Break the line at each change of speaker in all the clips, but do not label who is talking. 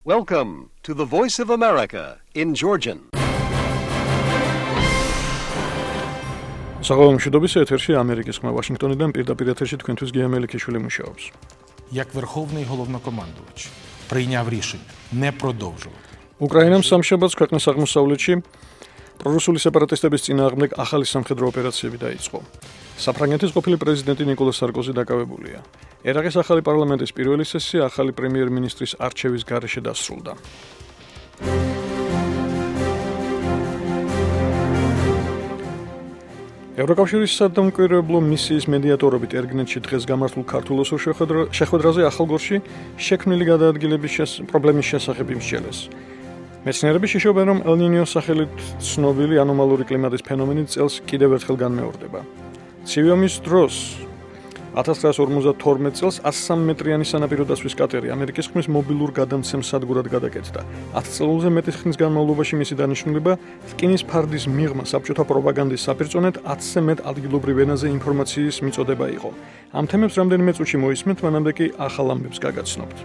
Welcome to the Voice of America in Georgian.
Საღამო მშვიდობის ეთერში ამერიკის ხმა ვაშინგტონიდან პირდაპირ ეთერში თქვენთვის გია მელიქიშვილი мушаობს.
Як Верховний головнокомандувач прийняв рішення не продовжувати.
უკრაინამ სამშაბათს ქვეყნის აღმოსავლეთში პრორუსული სეპარატისტების წინააღმდეგ ახალი სამხედრო ოპერაციები დაიწყო. საფრანგეთის ყოფილი პრეზიდენტი ნიკოლას სარკოზი დაკავებულია. ერაყის ახალი პარლამენტის პირველი სესია ახალი პრემიერ-მინისტრის არჩევის გარეშე დასრულდა. ევროკავშირის სადამკვირვებლო მისიის მედიატორობით ერგნეთში დღეს გამართულ ქართულ ოსურ შეხვედრაზე ახალგორში შექმნილი გადაადგილების პრობლემის შესახებ იმსჯელეს. მეცნიერები შიშობენ, რომ ელ-ნინიოს სახელით ცნობილი ანომალური კლიმატის ფენომენი წელს კიდევ ერთხელ განმეორდება. ცივი ომის დროს 1952 წელს 103 მეტრიანი სანაპირო დაცვის კატერი ამერიკის ხმის მობილურ გადამცემ სადგურად გადაკეთდა. 10 წელზე მეტი ხნის განმავლობაში მისი დანიშნულება რკინის ფარდის მიღმა საბჭოთა პროპაგანდის საპირწონედ 10-ზე მეტ ადგილობრივ ენაზე ინფორმაციის მიწოდება იყო. ამ თემებს რამდენიმე წუთში მოისმენთ, მანამდე კი ახალ ამბებს გაგაცნობთ.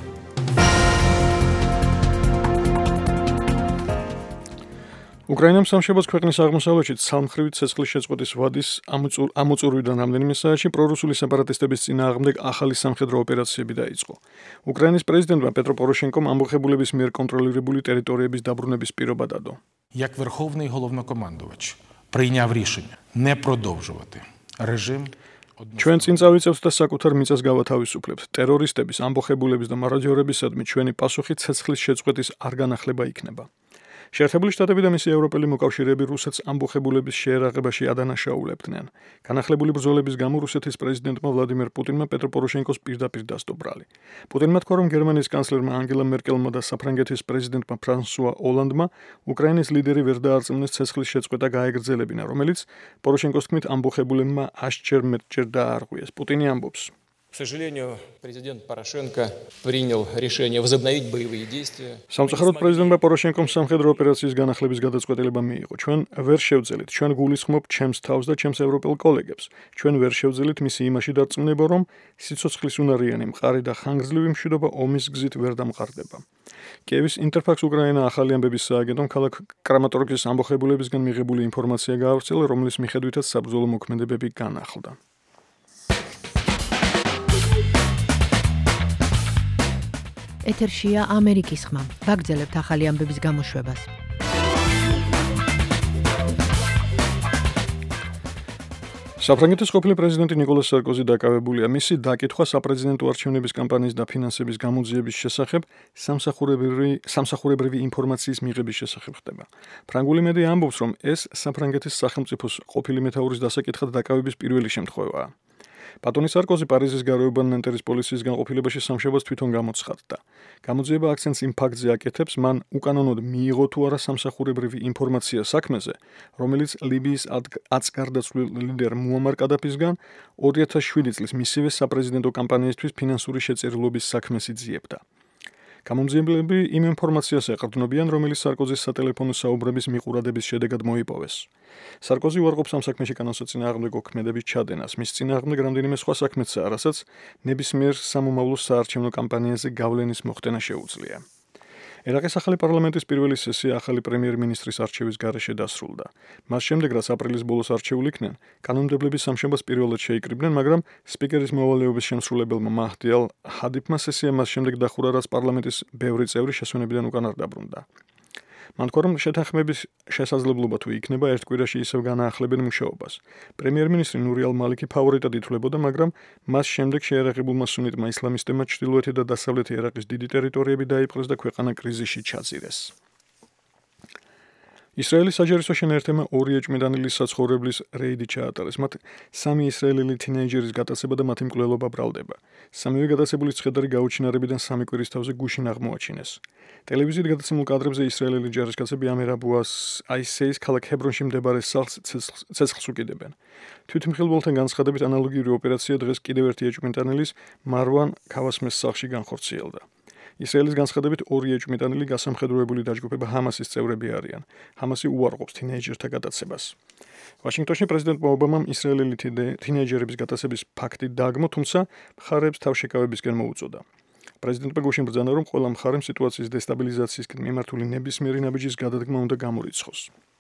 უკრაინამ სამშაბათს ქვეყნის აღმოსავლეთში ცალმხრივი ცეცხლის შეწყვეტის ვადის ამოწურვიდან რამდენიმე საათში პრორუსული სეპარატისტების წინააღმდეგ ახალი სამხედრო ოპერაციები დაიწყო. უკრაინის პრეზიდენტმა პეტრო პოროშენკომ ამბოხებულების მიერ კონტროლირებული ტერიტორიების დაბრუნების პირობა დადო.
Як Верховний головнокомандувач прийняв рішення не продовжувати режим
ჩვენ წინ წავიწევთ და საკუთარ მიწას გავათავისუფლებთ. ტერორისტების, ამბოხებულების და მარადიორებისადმი ჩვენი პასუხი ცეცხლის შეწყვეტის არ განახლება იქნება. შეერთებული შტატები და მისი ევროპელი მოკავშირეები რუსეთს ამბოხებულების შეერაღებაში ადანაშაულებდნენ. განახლებული ბრძოლების გამო რუსეთის პრეზიდენტმა ვლადიმერ პუტინმა პეტრო პოროშენკოს პირდაპირ დასდო ბრალი. პუტინმა თქვა, რომ გერმანიის კანცლერმა ანგელა მერკელმა და საფრანგეთის პრეზიდენტმა ფრანსუა ოლანდმა უკრაინის ლიდერი ვერ დაარწმუნეს ცეცხლის შეწყვეტა გაეგრძელებინა, რომელიც პოროშენკოს თქმით ამბოხებულებმა 100-ჯერ მეტჯერ დაარღვიეს. პუტინი ამბობს:
К сожалению, президент Порошенко принял решение возобновить боевые действия.
სამწუხაროდ პრეზიდენტმა პოროშენკომ სამხედრო ოპერაციის განახლების გადაწყვეტილება მიიღო. ჩვენ ვერ შევძელით, ჩვენ გულისხმობთ ჩემს თავს და ჩემს ევროპელ კოლეგებს. ჩვენ ვერ შევძელით მისი იმაში დარწმუნება, რომ სიცოცხლის უნარიანი მყარი და ხანგრძლივი მშვიდობა ომის გზით ვერ დამყარდება. კიევის ინტერფაქს უკრაინა ახალი ამბების სააგენტომ ქალაქ კრამატორსკის ამბოხებულებისგან მიღებული ინფორმაცია გაავრცელა, რომლის მიხედვითაც საბრძოლო მოქმედებები განახლდა.
ეთერშია ამერიკის ხმა. ვაგრძელებთ ახალი ამბების გამოშვებას.
საფრანგეთის ყოფილი პრეზიდენტი ნიკოლას სარკოზი დაკავებულია. მისი დაკითხვა საპრეზიდენტო არჩევნების კამპანიის და ფინანსების გამოძიების შესახებ სამსახურებრივი ინფორმაციის მიღების შესახებ ხდება. ფრანგული მედია ამბობს, რომ ეს საფრანგეთის სახელმწიფოს ყოფილი მეთაურის დასაკითხად დაკავების პირველი შემთხვევაა. პატონი სარკოზი პარიზის გარეუბანნენტერის პოლიციის განყოფილებაში სამშაბათს თვითონ გამოცხადდა. გამოძიება აქცენტს იმ ფაქტზე აკეთებს, მან უკანონოდ მიიღო თუ არა სამსახურებრივი ინფორმაცია საქმეზე, რომელიც ლიბიის აცგარდაცვლილ ლიდერ მუამარ კადაფისგან 2007 წლის მისივე საპრეზიდენტო კამპანიისთვის ფინანსური შეწირულობის საქმეს იძიებდა. გამომძიებლები იმ ინფორმაციას ეყრდნობიან, რომელიც სარკოზის სატელეფონო საუბრების მიყურადების შედეგად მოიპოვეს. სარკოზი უარყოფს ამ საქმეში კანონსაწინააღმდეგო ქმედების ჩადენას. მის წინააღმდეგ რამდენიმე სხვა საქმეცაა, რასაც ნებისმიერ სამომავლო საარჩევნო კამპანიაზე გავლენის მოხდენა შეუძლია. ერაყის ახალი პარლამენტის პირველი სესია ახალი პრემიერ-მინისტრის არჩევის გარეშე დასრულდა. მას შემდეგ, რაც აპრილის ბოლოს არჩეულ იქნენ, კანონმდებლები სამშაბათს პირველად შეიკრიბნენ, მაგრამ სპიკერის მოვალეობის შემსრულებელმა მაჰდი ალ-ჰადიფმა სესია მას შემდეგ დახურა, რაც პარლამენტის ბევრი წევრი შესვენებიდან უკან არ დაბრუნდა. მან თქვა, რომ შეთანხმების შესაძლებლობა თუ იქნება, ერთ კვირაში ისევ განაახლებენ მუშაობას. პრემიერ-მინისტრი ნური ალ-მალიკი ფავორიტად ითვლებოდა, მაგრამ მას შემდეგ შეერაღებულმა სუნიტმა ისლამისტებმა ჩრდილოეთი და დასავლეთი ერაყის დიდი ტერიტორიები დაიპყრეს და ქვეყანა კრიზისში ჩაძირეს. ისრაელის საჯარისო შენერთებმა 2 ეჭვმიტანილის საცხოვრებლის რეიდი ჩაატარეს. მათ 3 ისრაელელი თინეიჯერის გატაცება და მათი მკვლელობა ბრალდება. სამივე გატაცებულის ცხედარი გაუჩინარებიდან 3 კვირის თავზე გუშინ აღმოაჩინეს. ტელევიზიით გადაცემულ კადრებზე ისრაელელი ჯარისკაცები ამერ აბუ აისეის ქალაქ ჰებრონში მდებარე სახლს ცეცხლს უკიდებენ. თვითმხილველთან განცხადებით ანალოგიური ოპერაცია დღეს კიდევ ერთი ეჭვმიტანილის მარვან ქავასმეს სახლში განხორციელდა. ისრაელის განცხადებით 2 ეჭვმიტანილი გასამხედროებული დაჯგუფება ჰამასის წევრები არიან. ჰამასი უარყოფს თინეიჯერთა გატაცებას. ვაშინგტონში პრეზიდენტმა ობამამ ისრაელელი თინეიჯერების გატაცების ფაქტი დააგმო, თუმცა მხარეებს თავშეკავებისკენ მოუწოდა. პრეზიდენტმა გუშინ ბრძანა, რომ ყველა მხარემ სიტუაციის დესტაბილიზაციისკენ მიმართული ნებისმიერი ნაბიჯის გადადგმა უნდა გამორიცხოს.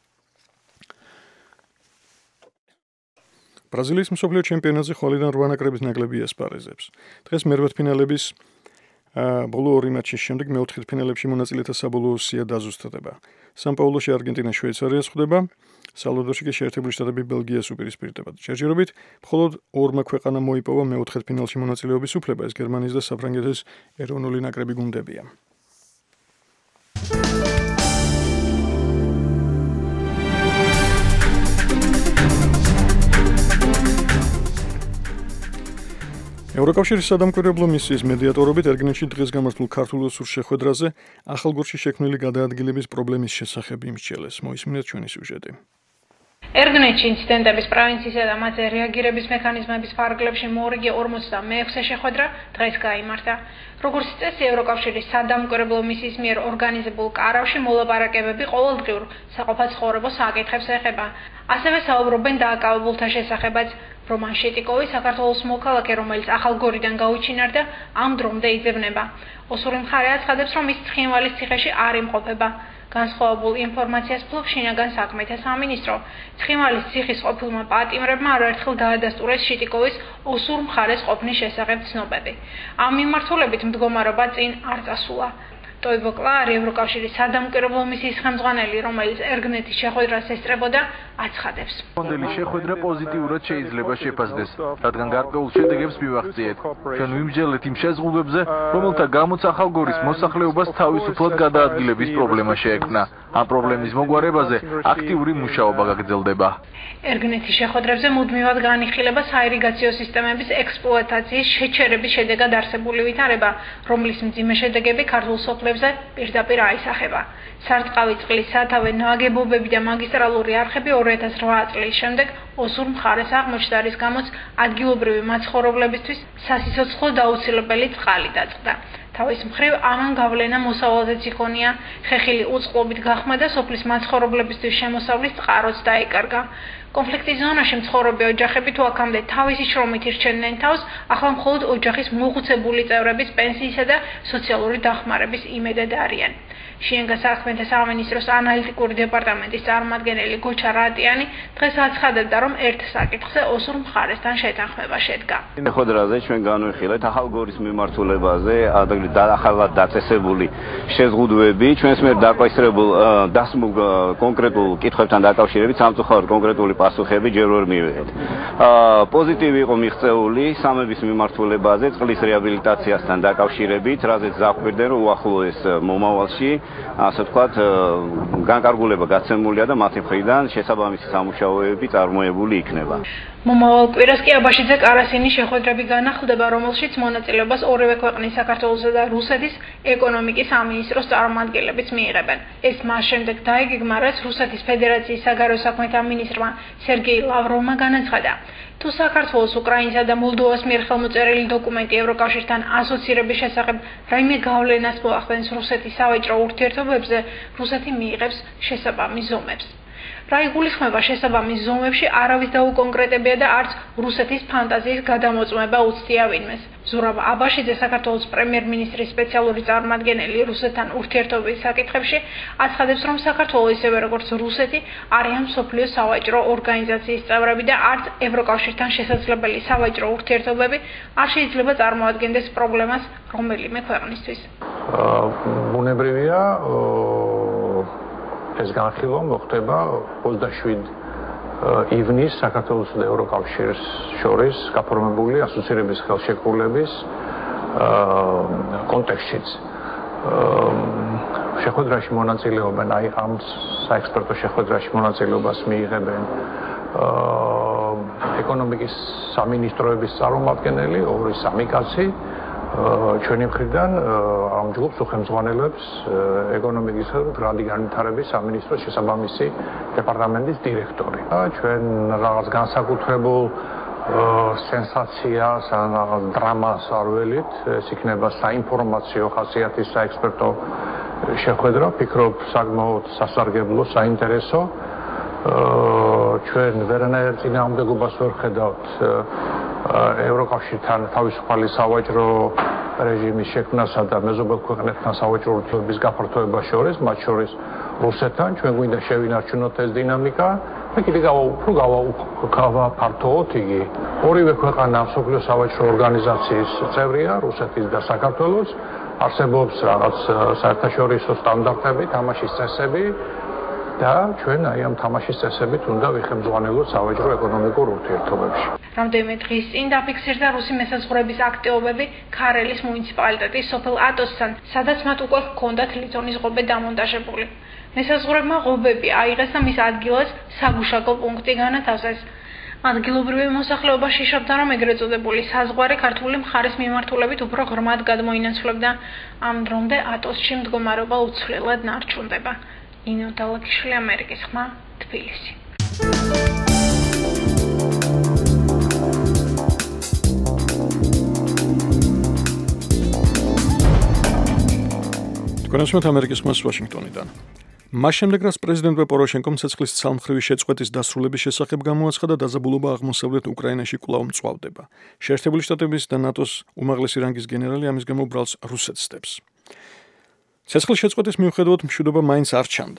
ბრაზილიის მსოფლიო ჩემპიონატზე ხვალიდან 8 ნაკრების ნაკრები ასპარეზებს. დღეს მერვედფინალების ბოლო 2 მატჩის შემდეგ მეოთხედფინალებში მონაწილეთა საბოლოო სია დაზუსტდება. სან-პაულოში არგენტინა შვეიცარიას ხვდება, სალვადორში კი შეერთებული შტატები ბელგიას უპირისპირდება. ჯერჯერობით მხოლოდ 2 ქვეყანამ მოიპოვა მეოთხედფინალში მონაწილეობის უფლება, ეს გერმანიის და საფრანგეთის ეროვნული ნაკრები გუნდებია. ევროკავშირის სადამკვირვებლო მისიის მედიატორობით ერგინეთში დღეს გამართულ ქართულ ოსურ შეხვედრაზე ახალგორში შექმნილი გადაადგილების პრობლემის შესახებ იმსჯელეს. მოისმინეთ ჩვენი სიუჟეტი.
ერგნეთში ინციდენტების პრევენციისა და მათზე რეაგირების მექანიზმების ფარგლებში მორიგი 46-ე შეხვედრა დღეს გაიმართა. როგორც წესი, ევროკავშირის სადამკვირვებლო მისიის მიერ ორგანიზებულ კარავში მოლაპარაკებები ყოველდღიურ საყოფაცხოვრებო საკითხებს ეხება. ასევე საუბრობენ დააკავებულთა შესახებაც. რომან შეტიკოვი საქართველოს მოქალაქე, რომელიც ახალგორიდან გაუჩინარდა, ამ დრომდე იძებნება. ოსური მხარე აცხადებს, რომ ის ცხინვალის ციხეში არ იმყოფება. განსხვავებულ ინფორმაციას ფლობს შინაგან საქმეთა სამინისტრო. ცხინვალის ციხის ყოფილმა პატიმრებმა არაერთხელ დაადასტურეს შეტიკოვის ოსურ მხარეს ყოფნის შესახებ ცნობები. ამ მიმართულებით მდგომარეობა წინ არ წასულა. ტოიბო კლარი, ევროკავშირის სადამკვირვებლო მისიის ხელმძღვანელი, რომელიც ერგნეთის შეხვედრას ესწრებოდა, აცხადებს.
მონდელი შეხვედრა პოზიტიურად შეიძლება შეფასდეს, რადგან გარკვეულ შედეგებს მივაღწიეთ. ჩვენ ვიმსჯელეთ იმ შეზღუდვებზე, რომელთა გამოც ახალგორის მოსახლეობას თავისუფლად გადაადგილების პრობლემა შეექმნა. ამ პრობლემის მოგვარებაზე აქტიური მუშაობა გაგრძელდება.
ერგნეთის შეხვედრებზე მუდმივად განიხილება საირიგაციო სისტემების ექსპლუატაციის შეჩერების შედეგად არსებული ვითარება, რომლის მძიმე შედეგები ქართულ სოფლებზე პირდაპირ აისახება. სარწყავი წყლის სათავე ნაგებობები და მაგისტრალური არხები 2008 წლის შემდეგ ოსურ მხარეს აღმოჩნდა, რის გამოც ადგილობრივი მაცხოვრებლებისთვის სასიცოცხლო დაუცილებელი წყალი დაწყდა. თავის მხრივ ამან გავლენა მოსავალზეც იქონია, ხეხილი უწყლობით გახმა და სოფლის მაცხოვრებლებისთვის შემოსავლის წყაროც დაიკარგა. კონფლიქტის ზონაში მცხოვრები ოჯახები თუ აქამდე თავისი შრომით ირჩენდნენ თავს, ახლა მხოლოდ ოჯახის მოხუცებული წევრების პენსიისა და სოციალური დახმარების იმედად არიან. შინაგან საქმეთა სამინისტროს ანალიტიკური დეპარტამენტის წარმომადგენელი გოჩა რატიანი დღეს აცხადებდა, რომ ერთ საკითხზე ოსურ მხარესთან შეთანხმება შედგა.
შეხვედრაზე ჩვენ განვიხილეთ ახალგორის მიმართულებაზე ახალად დაწესებული შეზღუდვები, ჩვენს მიერ დაკვირვებულ დასმულ კონკრეტულ კითხვებთან დაკავშირებით სამწუხაროდ კონკრეტული პასუხები ჯერ ვერ მივიღეთ. პოზიტივი იყო მიღწეული სამების მიმართულებაზე წყლის რეაბილიტაციასთან დაკავშირებით, რაზეც ზახვირდნენ, რომ უახლოეს მომავალში ასე ვთქვათ, განკარგულება გაცემულია და მათი მხრიდან შესაბამისი სამუშაოები წარმოებული იქნება.
მომავალ კვირას კი აბაშიძე კარასინის შეხვედრები განახლდება, რომელშიც მონაწილეობას ორივე ქვეყნის საქართველოსა და რუსეთის ეკონომიკის სამინისტროს წარმომადგენლებიც მიიღებენ. ეს მას შემდეგ დაიგეგმა, რაც რუსეთის ფედერაციის საგარეო საქმეთა მინისტრმა სერგეი ლავროვმა განაცხადა. თუ საქართველოს, უკრაინისა და მოლდოვას მიერ ხელმოწერილი დოკუმენტი ევროკავშირთან ასოცირების შესახებ რაიმე გავლენას მოახდენს რუსეთის სავაჭრო ურთიერთობებზე, რუსეთი მიიღებს შესაბამის ზომებს. რა იგულისხმება შესაბამის ზომებში არავის დაუკონკრეტებია და არც რუსეთის ფანტაზიის გადამოწმება უცდია ვინმეს. ზურაბ აბაშიძე, საქართველოს პრემიერ-მინისტრის სპეციალური წარმომადგენელი რუსეთთან ურთიერთობის საკითხებში, აცხადებს, რომ საქართველო ისევე როგორც რუსეთი არიან მსოფლიო სავაჭრო ორგანიზაციის წევრები და არც ევროკავშირთან შესაძლებელი სავაჭრო ურთიერთობები არ შეიძლება წარმოადგენდეს პრობლემას რომელიმე ქვეყნისთვის.
ბუნებრივია ეს განხილვა მოხდება 27 ივნის საქართველოს და ევროკავშირის შორის გაფორმებული ასოცირების ხელშეკრულების კონტექსტშიც. შეხვედრაში მონაწილეობენ, აი ამ საექსპერტო შეხვედრაში მონაწილეობას მიიღებენ ეკონომიკის სამინისტროების წარმომადგენელი, 2-3 კაცი. ჩვენი მხრიდან ამ ჯგუფს უხელმძღვანელებს ეკონომიკისა და გრანტი განვითარების სამინისტროს შესაბამისი დეპარტამენტის დირექტორი. ჩვენ რაღაც განსაკუთრებულ სენსაციას ან დრამას არ ველით, ეს იქნება საინფორმაციო ხასიათის საექსპერტო შეხვედრა, ფიქრობ საკმაოდ სასარგებლო, საინტერესო. ჩვენ ვერანაირ წინააღმდეგობას ვერ ხედავთ ევროკავშირთან თავისუფალი სავაჭრო რეჟიმის შექმნასა და მეზობელ ქვეყნებთან სავაჭრო ურთიერთობების გაფართოებას შორის, მათ შორის რუსეთთან, ჩვენ გვინდა შევინარჩუნოთ ეს დინამიკა და კიდე გავაფართოოთ იგი. ორივე ქვეყანა მსოფლიო სავაჭრო ორგანიზაციის წევრია, რუსეთის და საქართველოს. არსებობს რაღაც საერთაშორისო სტანდარტები, თამაშის წესები და ჩვენ აი ამ თამაშის წესებით უნდა ვიხელმძღვანელოთ სავაჭრო ეკონომიკურ ურთიერთობებში.
რამდენიმე დღის წინ დაფიქსირდა რუსი მესაზღვრების აქტივობები ქარელის მუნიციპალიტეტის სოფელ ატოსთან, სადაც მათ უკვე ჰქონდათ ლითონის ღობე დამონტაჟებული. მესაზღვრებმა ღობები აიღეს და მის ადგილას საგუშაგო პუნქტი განათავსეს. ადგილობრივი მოსახლეობა შიშობდა, რომ ეგრეთ წოდებული საზღვარი ქართული მხარის მიმართულებით უფრო ღრმად გადმოინაცვლებდა. ამ დრომდე ატოსში მდგომარეობა უცვლელად ნარჩუნდება. ინო დალაკიშვილი, ამერიკის ხმა, თბილისი.
თქვენს ამერიკის ხმას ვაშინგტონიდან. მას შემდეგ, რაც პრეზიდენტ პოროშენკომ ცეცხლის ცალმხრივი შეწყვეტის დასრულების შესახებ გამოაცხადა, დაზაბულობა აღმოსავლეთ უკრაინაში კვლავ მწვავდება. შეერთებული შტატების და ნატოს უმაღლესი რანგის გენერალი ამის გამო ბრალს რუსეთს სტებს. ცეცხლის შეწყვეტის მიუხედავად მშვიდობა მაინც არ ჩანდა.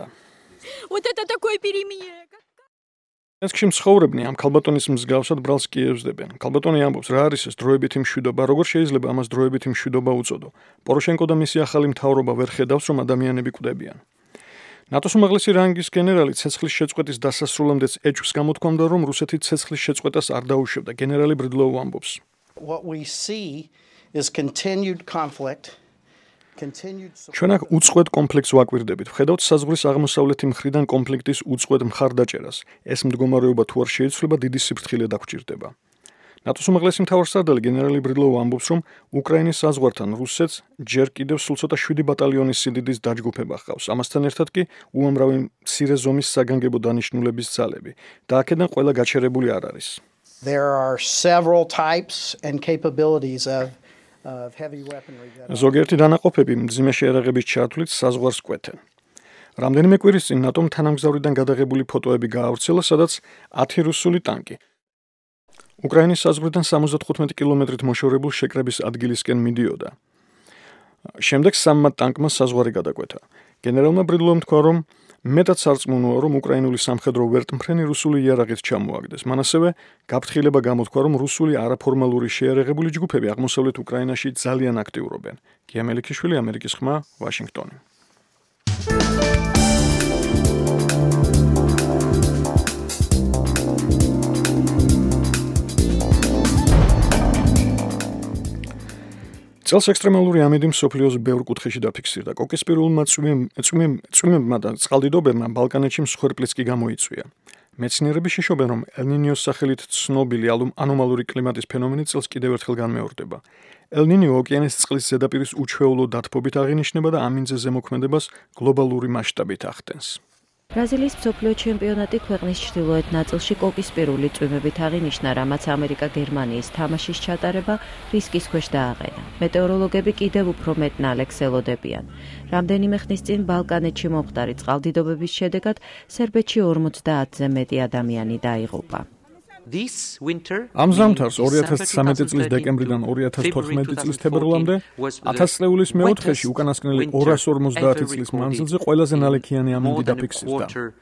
ეს მცხოვრებნი ამ ქალბატონის მსგავსად ბრალს კიევსდებიან. ქალბატონი ამბობს, რა არის ეს დროებითი მშვიდობა, როგორ შეიძლება ამას დროებითი მშვიდობა უწოდო. პოროშენკო და მისი ახალი მთავრობა ვერ ხედავს, რომ ადამიანები კვდებიან. ნატოს უმაღლესი რანგის გენერალი ცეცხლის შეწყვეტის დასასრულამდეც ეჭვს გამოთქვამდა, რომ რუსეთი ცეცხლის შეწყვეტას არ დაუშვებდა. გენერალი ბრიდლოვ ამბობს. ჩვენ აქ უწყვეტ კონფლიქტს ვაკვირდებით. ვხედავთ საზღვრის აღმოსავლეთი მხრიდან კონფლიქტის უწყვეტ მხარდაჭერას. ეს მდგომარეობა თუ არ შეიცვლება, დიდი სიფრთხილე დაგჭირდება. ნატოს უმაღლესი მთავარსარდალი გენერალი ბრიდლოვ ამბობს, რომ უკრაინის საზღვართან რუსეთს ჯერ კიდევ სულ ცოტა 7 ბატალიონის სიდიდის დაჯგუფება ჰყავს. ამასთან ერთად კი უამრავი მცირე ზომის საგანგებო დანიშნულების ძალები და აქედან ყველა გაჩერებული არ არის.
There are several types and capabilities of heavy weaponry.
ზოგიერთი დანაყოფები მძიმე შეერაღების ჩართვლით საზღვარს კვეთენ. რამდენიმე კვირის წინ ნატომ თანამგზავრიდან გადაღებული ფოტოები გაავრცელა, სადაც 10 რუსული ტანკი უკრაინის საზღვრიდან 75 კილომეტრით მოშორებულ შეკრების ადგილისკენ მიდიოდა. შემდეგ სამმა ტანკმა საზღვარი გადაკვეთა. გენერალმა ბრიდლოვმა თქვა, რომ მეტად სარწმუნოა, რომ უკრაინული სამხედრო ვერტმფრენი რუსული იარაღით ჩამოაგდეს. მან ასევე გაფრთხილება გამოთქვა, რომ რუსული არაფორმალური შეიარაღებული ჯგუფები აღმოსავლეთ უკრაინაში ძალიან აქტიურობენ. გია მელიქიშვილი, ამერიკის ხმა, ვაშინგტონი. წელს ექსტრემალური ამინდი მსოფლიოს ბევრ კუთხეში დაფიქსირდა. კოკისპირულმა წვიმებმა და წყალდიდობებმა ბალკანეთში მსხვერპლიც კი გამოიწვია. მეცნიერები შიშობენ, რომ ელ-ნინიოს სახელით ცნობილი ანომალური კლიმატის ფენომენი წელს კიდევ ერთხელ განმეორდება. ელ-ნინიო ოკეანის წყლის ზედაპირის უჩვეულო დათბობით აღინიშნება და ამინდზე ზემოქმედებას გლობალური მასშტაბით ახდენს.
ბრაზილიის მსოფლიო ჩემპიონატი ქვეყნის ჩრდილოეთ ნაწილში კოკისპირული წვიმებით აღინიშნა, რამაც ამერიკა-გერმანიის თამაშის ჩატარება რისკის ქვეშ დააყენა. მეტეოროლოგები კიდევ უფრო მეტ ნალექს ელოდებიან. რამდენიმე ხნის წინ ბალკანეთში მომხდარი წყალდიდობების შედეგად სერბეთში 50-ზე მეტი ადამიანი დაიღუპა.
ამ ზამთარს 2013 წლის დეკემბრიდან 2014 წლის თებერვლამდე 1000 წლეულის მეოთხედში უკანასკნელი 250 წლის მანძილზე ყველაზე ნალექიანი ამინდი დაფიქსირდა.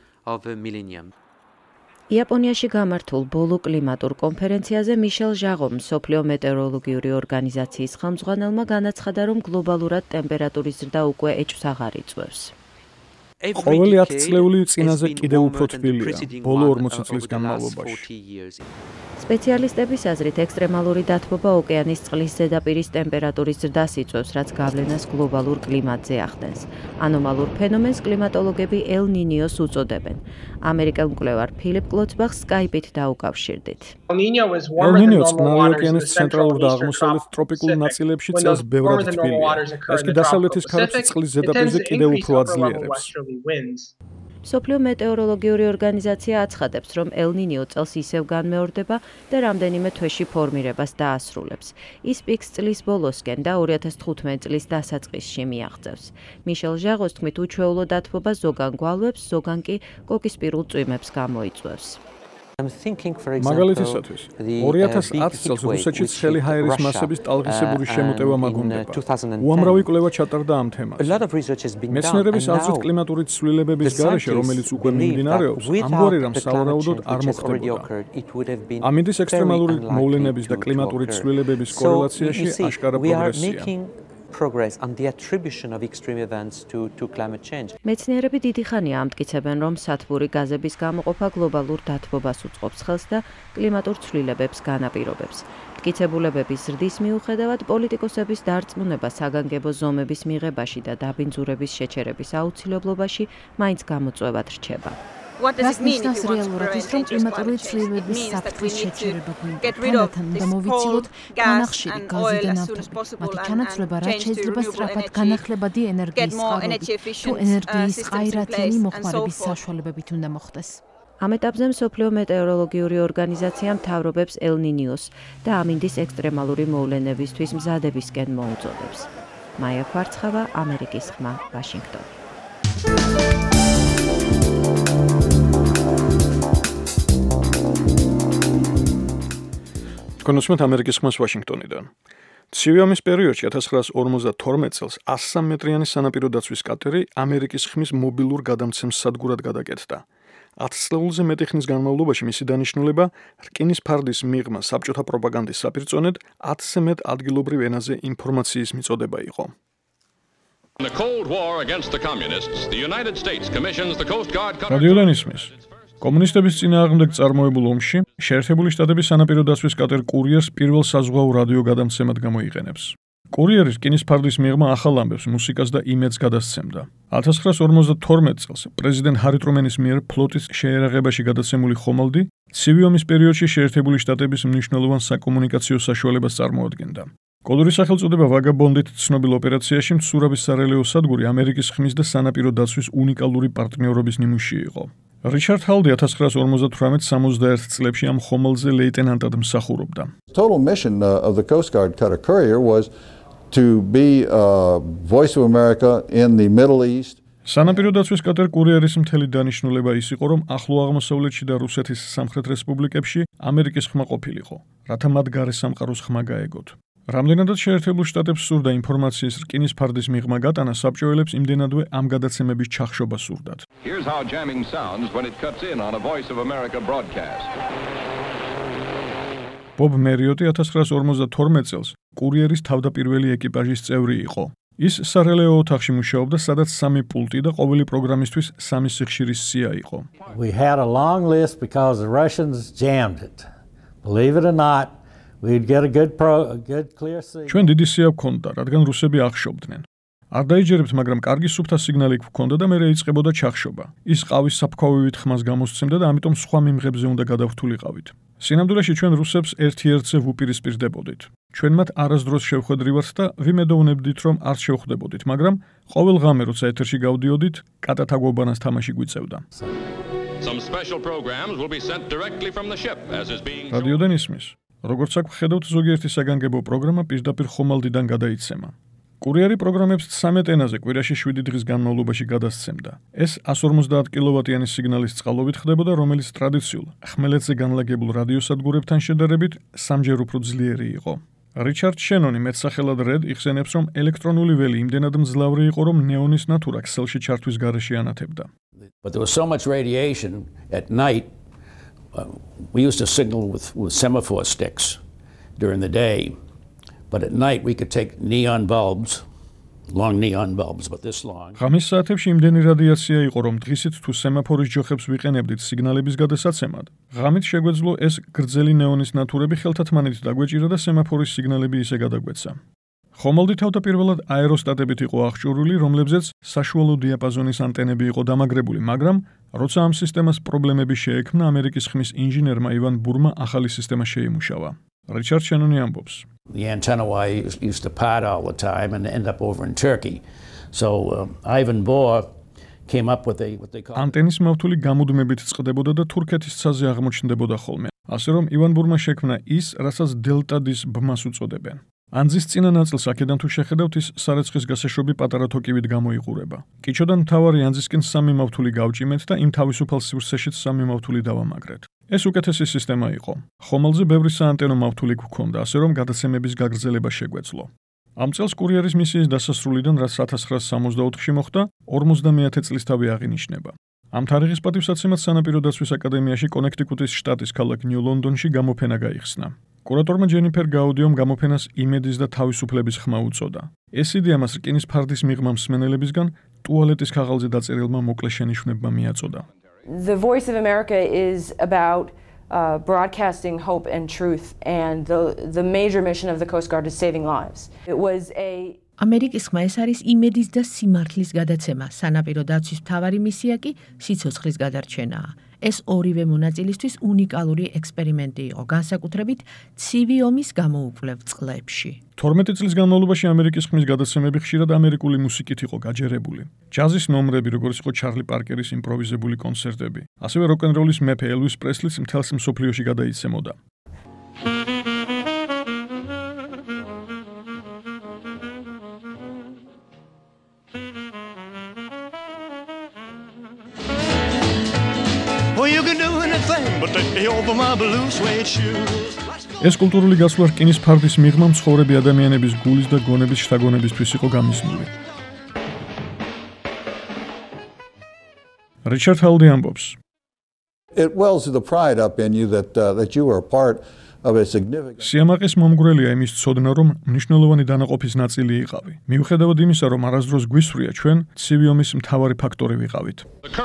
იაპონიაში გამართულ ბოლო კლიმატურ კონფერენციაზე მიშელ ჟაღომ, მსოფლიო მეტეოროლოგიური ორგანიზაციის ხელმძღვანელმა განაცხადა, რომ გლობალურად ტემპერატურის ზრდა უკვე ეჭვს აღარ იწვევს.
ყოველი 10 წლეული წინაზე კიდევ უფრო თბილია, ბოლო 40 წლის განმავლობაში.
სპეციალისტების აზრით, ექსტრემალური დათბობა ოკეანის წყლის ზედაპირის ტემპერატურის ზრდას იწვევს, რაც გავლენას გლობალურ კლიმატზე ახდენს. ანომალურ ფენომენს კლიმატოლოგები ელ-ნინიოს უწოდებენ. ამერიკელ მკვლევარ ფილიპ კლოცბახს სკაიპით დაუკავშირდით.
ელ-ნინიო წყნარი ოკეანის ცენტრალურ და აღმოსავლეთ ტროპიკულ ნაწილებში წელს ბევრად თბილია. ეს კი დასავლეთის ქარებს წყლის ზედაპირზე კიდევ უფრო აძლიერებს.
მსოფლიო მეტეოროლოგიური ორგანიზაცია აცხადებს, რომ ელ-ნინიო წელს ისევ განმეორდება და რამდენიმე თვეში ფორმირებას დაასრულებს. ის პიკს წლის ბოლოსკენ და 2015 წლის დასაწყისში მიაღწევს. მიშელ ჟაღოს თქმით, უჩვეულო დათბობა ზოგან გვალვებს, ზოგან კი კოკისპირულ წვიმებს გამოიწვევს.
მაგალითისათვის 2010 წელს რუსეთში ცხელი ჰაერის მასების ტალღისებური შემოტევა მაგონდება. უამრავი კვლევა ჩატარდა ამ თემაზე. მეცნიერების აზრით კლიმატური ცვლილებების გარეშე, რომელიც უკვე მიმდინარეობს, ამგვარი რამ სავარაუდოდ არ მოხდებოდა. ამინდის ექსტრემალური მოვლენების და კლიმატური ცვლილებების კორელაციაში აშკარა პროგრესია.
მეცნიერები დიდი ხანია ამტკიცებენ, რომ სათბური გაზების გამოყოფა გლობალურ დათბობას უწყობს ხელს და კლიმატურ ცვლილებებს განაპირობებს. მტკიცებულებების ზრდის მიუხედავად, პოლიტიკოსების დარწმუნება საგანგებო ზომების მიღებაში და დაბინძურების შეჩერების აუცილებლობაში მაინც გამოწვევად რჩება.
რას ნიშნავს რეალურად ის, რომ კლიმატური ცვლილებების საფრთხის შეჩერება გვინდა? თანათან უნდა მოვიცილოთ განახშირი გაზი და ნავთობი. მათი ჩანაცვლება რაც შეიძლება სწრაფად განახლებადი ენერგიის წყაროებით, თუ ენერგიის ყაირათიანი მოხმარების საშუალებებით უნდა მოხდეს.
ამ ეტაპზე მსოფლიო მეტეოროლოგიური ორგანიზაცია მთავრობებს ელ-ნინიოს და ამინდის ექსტრემალური მოვლენებისთვის მზადებისკენ მოუწოდებს. მაია კვარცხავა, ამერიკის ხმა, ვაშინგტონი.
კონსუმენტ ამერიკის ხმას ვაშინგტონიდან. ცივი ომის პერიოდში 1952 წელს 103 მეტრიანი სანაპირო დაცვის კატერი ამერიკის ხმის მობილურ გადამცემ სადგურად გადაკეთდა. 10 წლზე მეტი ხნის განმავლობაში მისი დანიშნულება რკინის ფარდის მიღმა საბჭოთა პროპაგანდის საპირწონედ 10-ზე მეტ ადგილობრივ ენაზე ინფორმაციის მიწოდება იყო. რადიოდან ისმის. კომუნისტების წინააღმდეგ წარმოებულ ომში შეერთებული შტატების სანაპირო დაცვის კატერ კურიერს პირველ საზღვაო რადიო გადამცემად გამოიყენებს. კურიერი რკინის ფარდის მიღმა ახალ ამბებს, მუსიკას და იმედს გადასცემდა. 1952 წელს პრეზიდენტ ჰარი ტრუმენის მიერ ფლოტის შეერაღებაში გადაცემული ხომალდი ცივი ომის პერიოდში შეერთებული შტატების მნიშვნელოვან საკომუნიკაციო საშუალებას წარმოადგენდა. კოდური სახელწოდება ვაგაბონდით ცნობილ ოპერაციაში მცურავის სარელეო სადგური ამერიკის ხმის და სანაპირო დაცვის უნიკალური პარტნიორობის ნიმუში იყო. რიჩარდ ჰალდი 1958-61 წლებში ამ ხომალდზე ლეიტენანტად მსახურობდა.
Total mission of the Coast Guard cutter Courier was to be a voice of America in the Middle East.
სანაპირო დაცვის კატერ კურიერის მთელი დანიშნულება ის იყო, რომ ახლო აღმოსავლეთში და რუსეთის სამხრეთ რესპუბლიკებში ამერიკის ხმა ყოფილიყო, რათა მათ გარე სამყაროს ხმა გაეგოთ. რამდენადაც შეერთებულ შტატებს სურდა ინფორმაციის რკინის ფარდის მიღმა გატანა, საბჭოელებს იმდენადვე ამ გადაცემების ჩახშობა სურდათ.
Here's how jamming sounds when it cuts in on a Voice of America broadcast.
ბობ მერიოტი 1952 წელს კურიერის თავდაპირველი ეკიპაჟის წევრი იყო. ის სარელეო ოთახში მუშაობდა, სადაც 3 პულტი და ყოველი პროგრამისთვის 3 სიხშირის სია იყო.
We had a long list because the Russians jammed it. Believe it or not, we'd get a good clear signal.
ჩვენ დიდი სია გვქონდა, რადგან რუსები აღშობდნენ. არ დაიჯერებთ, მაგრამ კარგი სუფთა სიგნალი გვქონდა და მე ეიწყებოდა ჩახშობა. ის ყავის საფქვავივით ხმას გამოსცემდა და ამიტომ სხვა მიმღებზე უნდა გადავთულიყავით. სინამდვილეში ჩვენ რუსებს ერთ-ერთზე ვუპირისპირდებოდით. ჩვენ მათ არასდროს შევხვედრივართ და ვიმედოვნებდით, რომ არ შევხვდებოდით, მაგრამ ყოველ ღამე როცა ეთერში გავდიოდით, კატათა გვაბანას თამაში გვიწევდა.
Some special programs will be sent directly from the ship as is being
რადიოდან ისმის. როგორც აქ ვხედავთ, ზოგიერთი საგანგებო პროგრამა პირდაპირ ხომალდიდან გადაიცემა. კურიერი პროგრამებს 13 ენაზე კვირაში 7 დღის განმავლობაში გადასცემდა. ეს 150 კილოვატიანი სიგნალის წყალობით ხდებოდა, რომელიც ტრადიციულ ხმელეთზე განლაგებულ რადიოსადგურებთან შედარებით 3-ჯერ უფრო ძლიერი იყო. რიჩარდ შენონი მეტსახელად რედ იხსენებს, რომ ელექტრონული ველი იმდენად მძლავრი იყო, რომ ნეონის ნათურა ქსელში ჩართვის გარეშე ანათებდა.
But there was so much radiation at night. We used to signal with semaphore sticks during the day, but at night we could take neon bulbs, long neon bulbs, but this long.
ღამის საათებში იმდენი რადიაცია იყო, რომ დღისით თუ სემაფორის ჯოხებს ვიყენებდით სიგნალების გადასაცემად, ღამით შეგვეძლო ეს გრძელი ნეონის ნათურები ხელთათმანით დაგვეჭირა და სემაფორის სიგნალები ისე გადაგვეცა. ხომალდი თავდაპირველად აეროსტატებით იყო აღჭურვილი, რომლებზეც საშუალო დიაპაზონის ანტენები იყო დამაგრებული, მაგრამ როცა ამ სისტემას პრობლემები შეექმნა, ამერიკის ხმის ინჟინერმა ივან ბურმა ახალი სისტემა შეიმუშავა. რიჩარდ შენონი ამბობს.
The antenna wire used to part all the time and end up over in Turkey. So Ivan Bohr came up with what they call
ანტენის მავთული გამუდმებით წყდებოდა და თურქეთის ცაზე აღმოჩნდებოდა ხოლმე. ასე რომ ივან ბურმა შექმნა ის, რასაც დელტა-დის ბმას უწოდებენ. ანძის წინა ნაწილს აქედან თუ შეხედავთ, ის სარეცხის გასაშვები პატარა თოკივით გამოიყურება. კიჩოდან მთავარი ანძისკენ 3 მავთული გავჭიმეთ და იმ თავისუფალ სივრცეშიც 3 მავთული დავამაგრეთ. ეს უკეთესი სისტემა იყო. ხომალდზე ბევრი საანტენო მავთული გვქონდა, ასე რომ გადაცემების გაგრძელება შეგვეძლო. ამ წელს კურიერის მისიის დასასრულიდან, რაც 1964-ში მოხდა, 50 წლისთავი აღინიშნება. ამ თარიღის პატივსაცემად სანაპირო დაცვის აკადემიაში კონექტიკუტის შტატის ქალაქ ნიუ-ლონდონში გამოფენა გაიხსნა. კურატორმა ჯენიფერ გაუდიომ გამოფენას იმედის და თავისუფლების ხმა უწოდა. ეს იდეა მას რკინის ფარდის მიღმა მსმენელებისგან ტუალეტის ქაღალდზე დაწერილმა მოკლე შენიშვნებმა მიაწოდა.
The Voice of America is about broadcasting hope and truth, and the major mission of the Coast Guard is saving lives. It was a
ამერიკის ხმა ეს არის იმედის და სიმართლის გადაცემა, სანაპირო დაცვის მთავარი მისია კი სიცოცხლის გადარჩენაა. ეს ორივე მონაწილისთვის უნიკალური ექსპერიმენტი იყო, განსაკუთრებით ცივი ომის გამოუკვლევ წლებში.
12 წლის განმავლობაში ამერიკის ხმის გადაცემები ხშირად ამერიკული მუსიკით იყო გაჯერებული. ჯაზის ნომრები, როგორც იყო ჩარლი პარკერის იმპროვიზებული კონცერტები, ასევე როკ-ენ-როლის მეფე ელვის პრესლიც მთელს მსოფლიოში გადაიცემოდა. ეს კულტურული გასვლა რკინის ფარდის მიღმა მცხოვრები ადამიანების გულის და გონების შთაგონებისთვის იყო გამიზნული. რიჩარდ ჰალდი ამბობს.
It wells the pride up in you that you are part of a significant.
სიამაყის მომგვრელია იმის ცოდნა, რომ მნიშვნელოვანი დანაყოფის ნაწილი იყავი. მიუხედავად იმისა, რომ არასდროს გვისვრია ჩვენ ცივი ომის მთავარი ფაქტორი ვიყავით.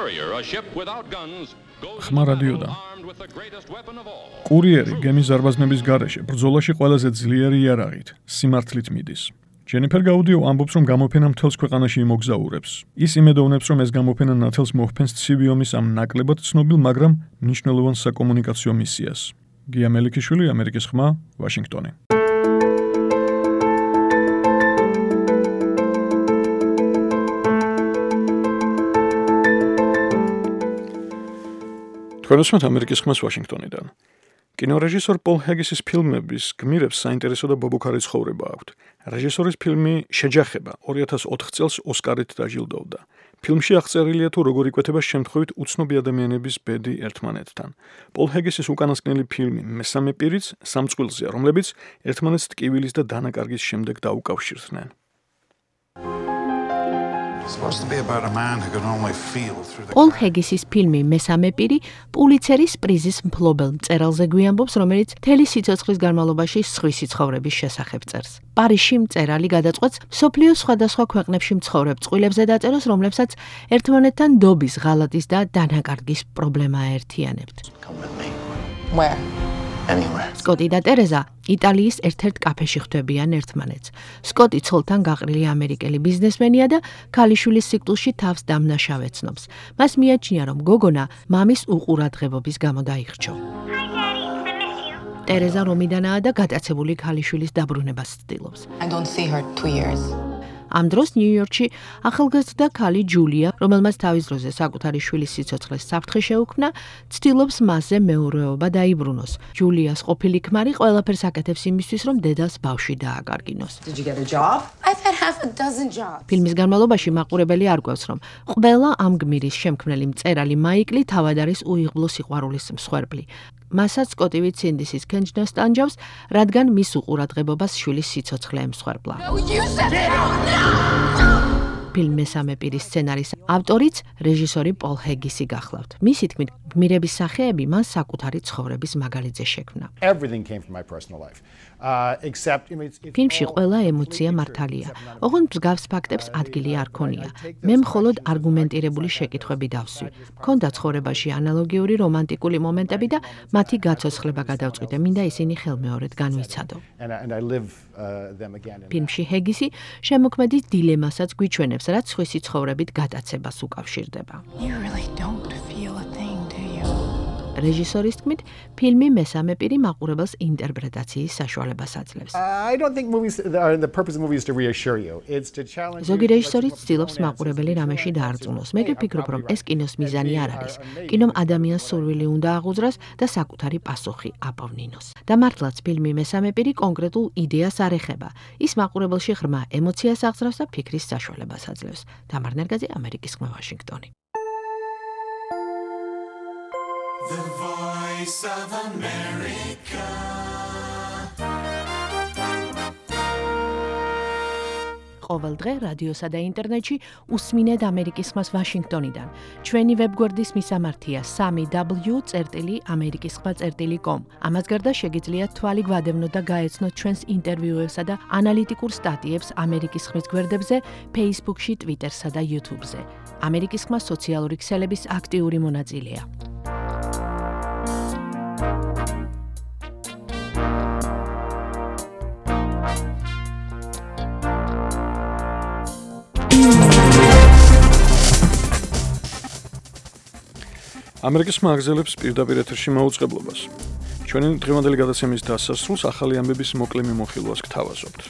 ხმა რადიოდა. კურიერი გემის ზარბაზნების გარეშე ბრძოლაში ყველაზე ძლიერი იარაღით, სიმართლით მიდის. ჯენიფერ გაუდიო ამბობს, რომ გამოფენა მთელს ქვეყანაში იმოგზაურებს. ის იმედოვნებს, რომ ეს გამოფენა ნათელს მოჰფენს ცივი ომის ამ ნაკლებად ცნობილ, მაგრამ მნიშვნელოვან საკომუნიკაციო მისიას. გია მელიქიშვილი, ამერიკის ხმა, ვაშინგტონი. თქვენ უსმენთ ამერიკის ხმას ვაშინგტონიდან. კინორეჟისორ პოლ ჰეგისის ფილმების გმირებს საინტერესო და ბობოქარი ცხოვრება აქვთ. რეჟისორის ფილმი შეჯახება 2004 წელს ოსკარით დაჯილდოვდა. ფილმში აღწერილია თუ როგორ იკვეთება შემთხვევით უცნობი ადამიანების ბედი ერთმანეთთან. პოლ ჰეგისის უკანასკნელი ფილმი მესამე პირიც სამწყვილზეა, რომლებიც ერთმანეთს ტკივილის და დანაკარგის შემდეგ დაუკავშირდნენ.
პოლ ჰეგისის ფილმი მესამე პირი პულიცერის პრიზის მფლობელ მწერალზე გვიამბობს, რომელიც მთელი სიცოცხლის განმავლობაში სხვისი ცხოვრების შესახებ წერს. პარიზში მწერალი გადაწყვეტს მსოფლიოს სხვადასხვა ქვეყნებში მცხოვრებ წყვილებზე დაწეროს, რომლებსაც ერთმანეთთან დობის, ღალატის და დანაკარგის პრობლემა აერთიანებთ. სკოტი და ტერეზა იტალიის ერთ-ერთ კაფეში ხვდებიან ერთმანეთს. სკოტი ცოლთან გაყრილი ამერიკელი ბიზნესმენია და ქალიშვილის სიკვდილში თავს დამნაშავე ცნობს. მას მიაჩნია, რომ გოგონა მამის უყურადღებობის გამო დაიხრჩო. ტერეზა რომიდანაა და გატაცებული ქალიშვილის დაბრუნებას ცდილობს. ამ დროს ნიუ-იორკში ახალგაზრდა ქალი ჯულია, რომელმაც თავის დროზე საკუთარი შვილის სიცოცხლეს საფრთხე შეუქმნა, ცდილობს მასზე მეურვეობა დაიბრუნოს. ჯულიას ყოფილი ქმარი ყველაფერს აკეთებს იმისთვის, რომ დედას ბავშვი დააკარგინოს. ფილმის განმავლობაში მაყურებელი არკვევს, რომ ყველა ამ გმირის შემქმნელი მწერალი მაიკლი თავად არის უიღბლო სიყვარულის მსხვერპლი. მასაც სკოტივი ცინდისის ქენჯნას ტანჯავს, რადგან მის უყურადღებობას შვილის სიცოცხლე ემსხვერპლა. ფილმ მესამე პირის სცენარის ავტორიც რეჟისორი პოლ ჰეგისი გახლავთ. მისი თქმით, გმირების სახეები მან საკუთარი ცხოვრების მაგალითზე შექმნა. ფილმში ყველა ემოცია მართალია. ოღონდ მსგავს ფაქტებს ადგილი არ ქონია. მე მხოლოდ არგუმენტირებული შეკითხვები დავსვი. მქონდა ცხოვრებაში ანალოგიური რომანტიკული მომენტები და მათი გაცოცხლება გადავწყვიტე, მინდა ისინი ხელმეორედ განვიცადო. ფილმში ჰეგისი შემოქმედის დილემასაც გვიჩვენებს, რაც სხვისი ცხოვრებით გატაცებას უკავშირდება. რეჟისორის თქმით, ფილმი მესამე პირი მაყურებელს ინტერპრეტაციის საშუალებას აძლევს. ზოგი რეჟისორი ცდილობს მაყურებელი რამეში დაარწმუნოს. მე ვფიქრობ, რომ ეს კინოს მიზანი არ არის. კინომ ადამიანს სურვილი უნდა აღუძრას და საკუთარი პასუხი აპოვნინოს. და მართლაც ფილმი მესამე პირი კონკრეტულ იდეას არ ეხება. ის მაყურებელში ღრმა ემოციას აღძრავს და ფიქრის საშუალებას აძლევს. დამარ ნერგაძე, ამერიკის ხმა, ვაშინგტონი.
The Voice of America.
ყოველ დღე რადიოსა და ინტერნეტში უსმინეთ ამერიკის ხმას ვაშინგტონიდან. ჩვენი ვებგვერდის მისამართია 3w.amerikiskhva.com. ამას გარდა შეგიძლიათ თვალი გვადევნოთ და გაეცნოთ ჩვენს ინტერვიუებსა და ანალიტიკურ სტატიებს ამერიკის ხმის გვერდებზე, Facebook-ში, Twitter-სა და YouTube-ზე. ამერიკის ხმა სოციალური ქსელების აქტიური მონაწილეა.
ამერიკის ხმა აგრძელებს პირდაპირ ეთერში მაუწყებლობას. ჩვენი დღევანდელი გადაცემის დასასრულს ახალი ამბების მოკლე მიმოხილვას გთავაზობთ.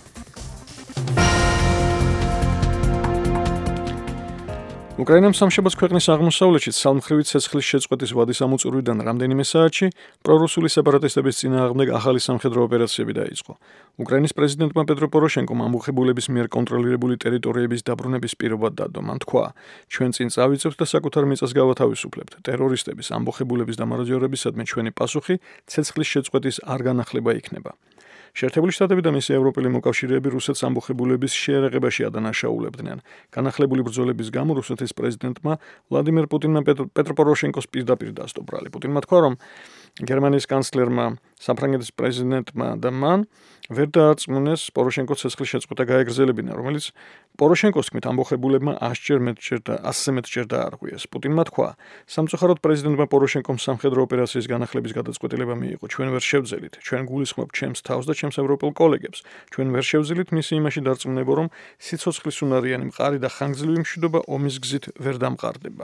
უკრაინამ სამშაბათს ქვეყნის აღმოსავლეთში სალმხრივი ცეცხლის შეწყვეტის ვადის ამოწურვიდან რამდენიმე საათში პრორუსული სეპარატისტების წინააღმდეგ ახალი სამხედრო ოპერაციები დაიწყო. უკრაინის პრეზიდენტმა პეტრო პოროშენკომ ამბოხებულების მიერ კონტროლირებული ტერიტორიების დაბრუნების პირობა დადო. მან თქვა: ჩვენ წინ წავიწევთ და საკუთარ მიწას გავათავისუფლებთ. ტერორისტების ამბოხებულების და მარადიორებისადმი ჩვენი პასუხი ცეცხლის შეწყვეტის არ განახლება იქნება. შეერთებული შტატები და მისი ევროპელი მოკავშირეები რუსეთს ამბოხებულების შეერაღებაში ადანაშაულებდნენ. განახლებული ბრძოლების გამო რუსეთის პრეზიდენტმა ვლადიმერ პუტინმა პეტრო პოროშენკოს პირდაპირ დასდო ბრალი. პუტინმა თქვა, რომ გერმანიის კანცლერმა, საფრანგეთის პრეზიდენტმა და მან ვერ დაარწმუნეს პოროშენკოს ცეცხლის შეწყვეტა გაეგრძელებინა, რომელიც პოროშენკოს თქმით ამბოხებულებმა 100 მეტჯერ დაარღვიეს. პუტინმა თქვა, სამწუხაროდ პრეზიდენტმა პოროშენკომ სამხედრო ოპერაციის განახლების გადაწყვეტილება მიიღო. ჩვენ ვერ შევძელით, ჩვენ გულისხმობთ ჩემს თავს და ჩემს ევროპელ კოლეგებს. ჩვენ ვერ შევძელით მისი იმაში დარწმუნება, რომ სიცოცხლის უნარიანი მყარი და ხანგრძლივი მშვიდობა ომის გზით ვერ დამყარდება.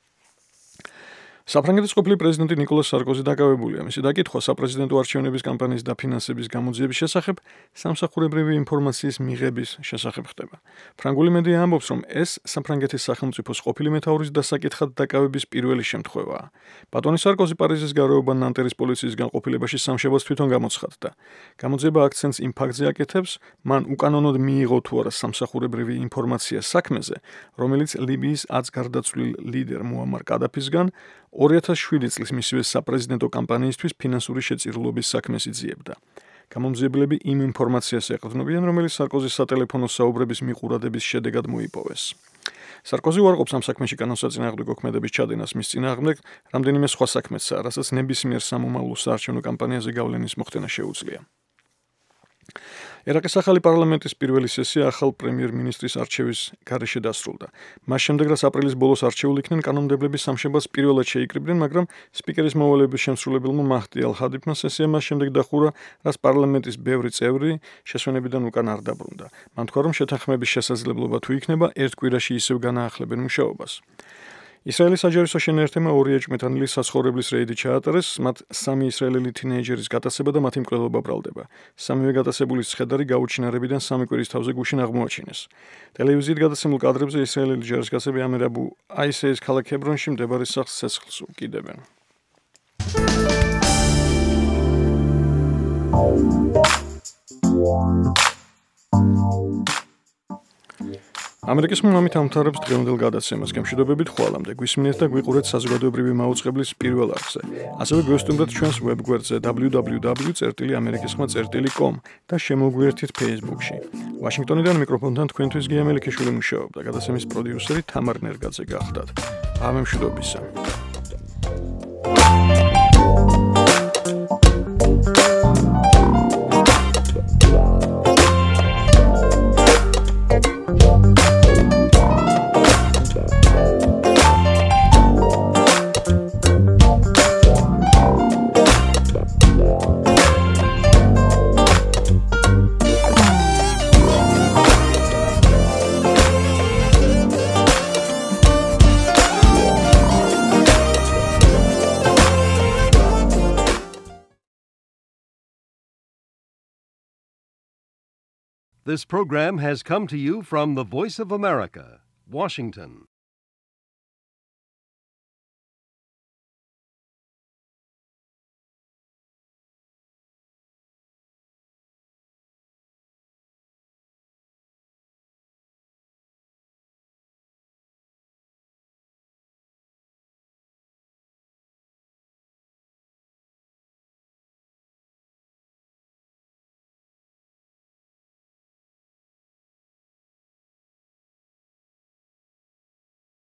საფრანგეთის ყოფილი პრეზიდენტი ნიკოლას სარკოზი დაკავებულია. მისი დაკითხვა საპრეზიდენტო არჩევნების კამპანიის დაფინანსების გამოძიების შესახებ სამსახურებრივი ინფორმაციის მიღების შესახებ ხდება. ფრანგული მედია ამბობს, რომ ეს საფრანგეთის სახელმწიფოს ყოფილი მეთაურის დასაკითხად დაკავების პირველი შემთხვევაა. პატონი სარკოზი პარიზის გარეუბან ნანტერის პოლიციის განყოფილებაში სამშაბათს თვითონ გამოცხადდა. გამოძიება აქცენტს იმ ფაქტზე აკეთებს, მან უკანონოდ მიიღო თუ არა სამსახურებრივი ინფორმაცია საქმეზე, რომელიც ლიბიის 10 გარდაცვლილ ლიდერ მუამარ კადაფისგან 2007 წლის მისივე საპრეზიდენტო კამპანიისთვის ფინანსური შეწირულობის საქმეს იძიებდა. გამომძიებლები იმ ინფორმაციას ეყრდნობიან, რომელიც სარკოზის სატელეფონო საუბრების მიყურადების შედეგად მოიპოვეს. სარკოზი უარყოფს ამ საქმეში კანონსაწინააღმდეგო ქმედების ჩადენას მის წინააღმდეგ, რამდენიმე სხვა საქმეცაა, რასაც ნებისმიერ სამომავლო საარჩევნო კამპანიაზე გავლენის მოხდენა შეუძლია. ერაყის ახალი პარლამენტის პირველი სესია ახალ პრემიერ-მინისტრის არჩევის გარეშე დასრულდა. მას შემდეგ, რაც აპრილის ბოლოს არჩეულ იქნენ, კანონმდებლები სამშაბათს პირველად შეიკრიბნენ, მაგრამ სპიკერის მოვალეობის შემსრულებელმა მაჰდი ალ-ჰადიფმა სესია მას შემდეგ დახურა, რაც პარლამენტის ბევრი წევრი შესვენებიდან უკან არ დაბრუნდა. მან თქვა, რომ შეთანხმების შესაძლებლობა თუ იქნება, ერთ კვირაში ისევ განაახლებენ მუშაობას. ისრაელის საჯარისო შენერთებმა 2 ეჭვმიტანილი საცხოვრებლის რეიდი ჩაატარეს, მათ 3 ისრაელელი თინეიჯერის გატაცება და მათი მკვლელობა ბრალდება. სამივე გატაცებულის ცხედარი გაუჩინარებიდან 3 კვირის თავზე გუშინ აღმოაჩინეს. ტელევიზიით გადაცემულ კადრებზე ისრაელელი ჯარისკაცები ამერ აბუ აისეის ქალაქ ჰებრონში მდებარე სახლს ცეცხლს უკიდებენ. ამერიკის მომამით ამთავრებს დღევანდელ გადაცემას. გემშვიდობებით ხვალამდე. გვისმინეთ და გვიყურეთ საზოგადოებრივი მაუწყებლის პირველ არხზე. ასევე გვესტუმრეთ ჩვენს ვებგვერდზე www.amerikiskhma.com და შემოგვიერთით Facebook-ში. ვაშინგტონიდან მიკროფონთან თქვენთვის გია მელიქიშვილი მუშაობდა. გადაცემის პროდიუსერი თამარ ნერგაძე გახლდათ. ამემშვიდობისა.
This program has come to you from the Voice of America, Washington.